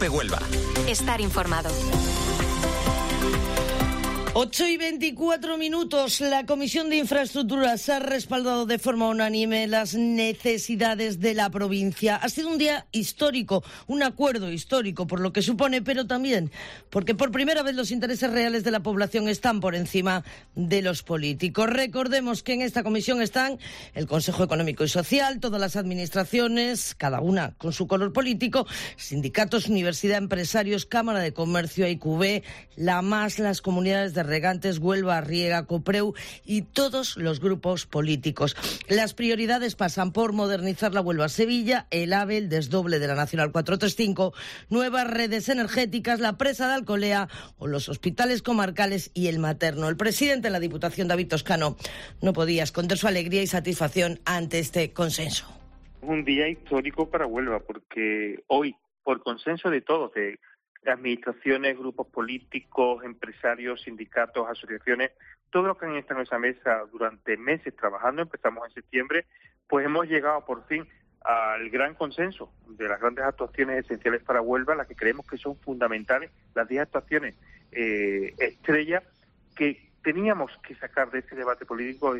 COPE Huelva. Estar informado. 8:24. La Comisión de Infraestructuras ha respaldado de forma unánime las necesidades de la provincia. Ha sido un día histórico, un acuerdo histórico por lo que supone, pero también porque por primera vez los intereses reales de la población están por encima de los políticos. Recordemos que en esta comisión están el Consejo Económico y Social, todas las administraciones, cada una con su color político, sindicatos, universidad, empresarios, Cámara de Comercio, IQV, la MAS, las comunidades de regantes, Huelva, Riega, Copreu y todos los grupos políticos. Las prioridades pasan por modernizar la Huelva-Sevilla, el AVE, el desdoble de la Nacional 435, nuevas redes energéticas, la presa de Alcolea o los hospitales comarcales y el materno. El presidente de la Diputación, David Toscano, no podía esconder su alegría y satisfacción ante este consenso. Un día histórico para Huelva porque hoy, por consenso de todos, de administraciones, grupos políticos, empresarios, sindicatos, asociaciones, todos los que han estado en esa mesa durante meses trabajando, empezamos en septiembre, pues hemos llegado por fin al gran consenso de las grandes actuaciones esenciales para Huelva, las que creemos que son fundamentales, las 10 actuaciones estrellas que teníamos que sacar de ese debate político,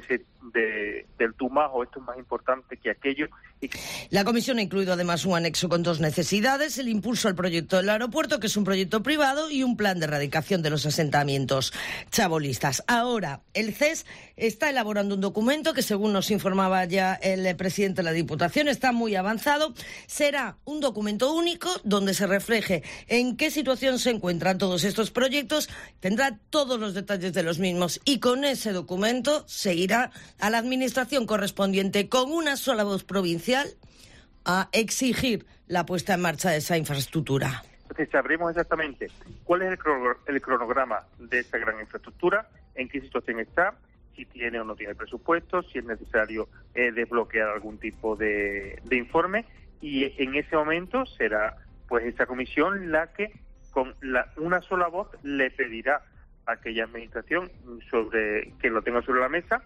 del tú más o esto es más importante que aquello. La comisión ha incluido además un anexo con dos necesidades: el impulso al proyecto del aeropuerto, que es un proyecto privado, y un plan de erradicación de los asentamientos chabolistas. Ahora, el CES está elaborando un documento que, según nos informaba ya el presidente de la Diputación, está muy avanzado. Será un documento único donde se refleje en qué situación se encuentran todos estos proyectos, tendrá todos los detalles de los mismos y con ese documento seguirá a la administración correspondiente con una sola voz provincial a exigir la puesta en marcha de esa infraestructura. Entonces sabremos exactamente cuál es el cronograma de esa gran infraestructura, en qué situación está, si tiene o no tiene presupuesto, si es necesario desbloquear algún tipo de informe, y en ese momento será pues esa comisión la que con una sola voz le pedirá a aquella administración que lo tenga sobre la mesa,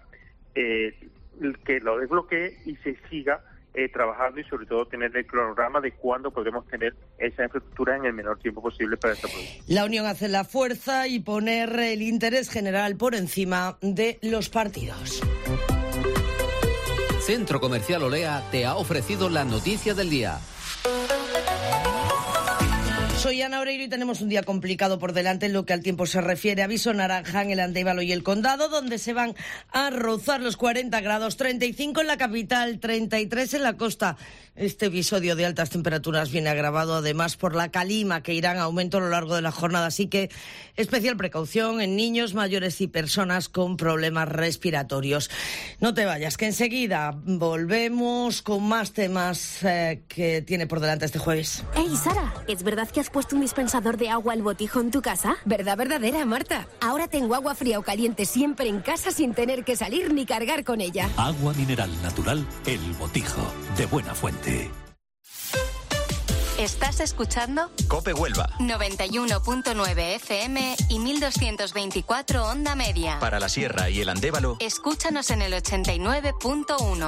que lo desbloquee y se siga trabajando, y sobre todo tener el cronograma de cuándo podremos tener esa infraestructura en el menor tiempo posible para esta provincia. La unión hace la fuerza y poner el interés general por encima de los partidos. Centro Comercial Olea te ha ofrecido la noticia del día. Soy Ana Oreiro y tenemos un día complicado por delante en lo que al tiempo se refiere. Aviso naranja en el Andévalo y el Condado, donde se van a rozar los 40 grados, 35 en la capital, 33 en la costa. Este episodio de altas temperaturas viene agravado además por la calima, que irá en aumento a lo largo de la jornada. Así que especial precaución en niños, mayores y personas con problemas respiratorios. No te vayas, que enseguida volvemos con más temas que tiene por delante este jueves. Hey, Sara, ¿es verdad que has puesto un dispensador de agua al botijo en tu casa? ¿Verdad verdadera, Marta? Ahora tengo agua fría o caliente siempre en casa sin tener que salir ni cargar con ella. Agua mineral natural El Botijo, de buena fuente. ¿Estás escuchando? COPE Huelva. 91.9 FM y 1224 onda media. Para la Sierra y el Andévalo, escúchanos en el 89.1.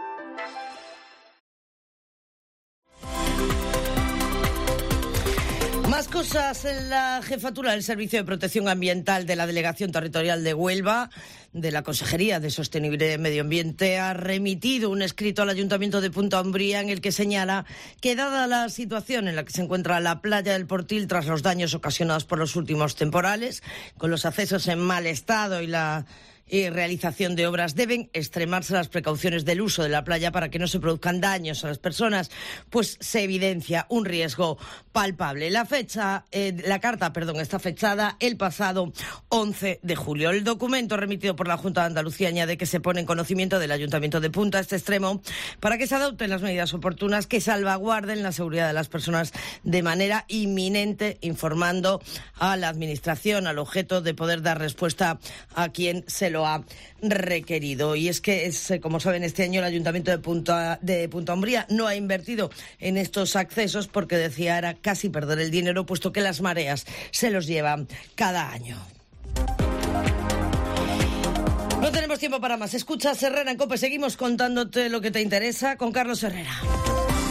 Más cosas en la jefatura del Servicio de Protección Ambiental de la Delegación Territorial de Huelva, de la Consejería de Sostenibilidad y Medio Ambiente, ha remitido un escrito al Ayuntamiento de Punta Umbría en el que señala que, dada la situación en la que se encuentra la playa del Portil tras los daños ocasionados por los últimos temporales, con los accesos en mal estado y la realización de obras, deben extremarse las precauciones del uso de la playa para que no se produzcan daños a las personas, pues se evidencia un riesgo palpable. La carta está fechada el pasado 11 de julio. El documento remitido por la Junta de Andalucía añade que se pone en conocimiento del Ayuntamiento de Punta este extremo para que se adopten las medidas oportunas que salvaguarden la seguridad de las personas de manera inminente, informando a la Administración al objeto de poder dar respuesta a quien se lo ha requerido. Y es que, como saben, este año el Ayuntamiento de Punta Umbría no ha invertido en estos accesos porque decía era casi perder el dinero, puesto que las mareas se los llevan cada año. No tenemos tiempo para más. Escucha Herrera en COPE. Seguimos contándote lo que te interesa con Carlos Herrera.